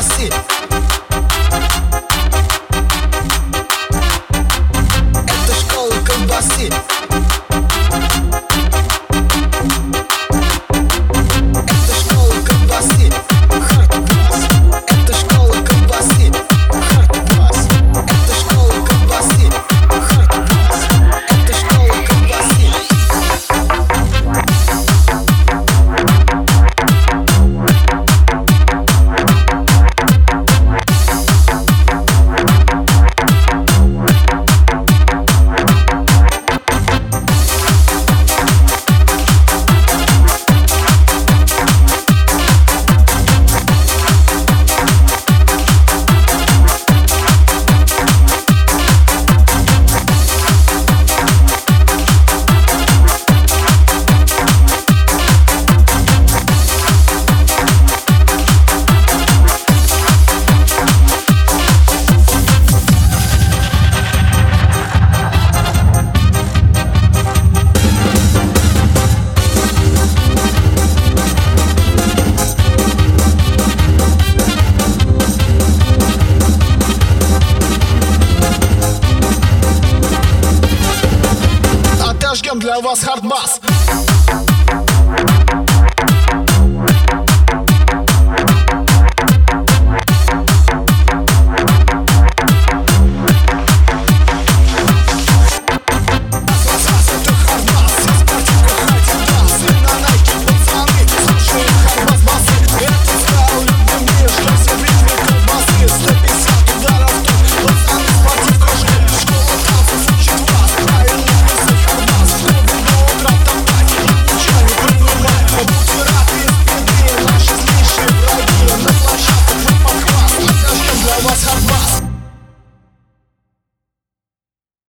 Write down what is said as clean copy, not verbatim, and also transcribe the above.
колбасы. Это школа колбасы. Это школа колбасы. Хардбас. Это школа колбасы. Хардбас. Это школа колбасы. Хардбас. Это школа колбасы. Отожгем для вас хардбас.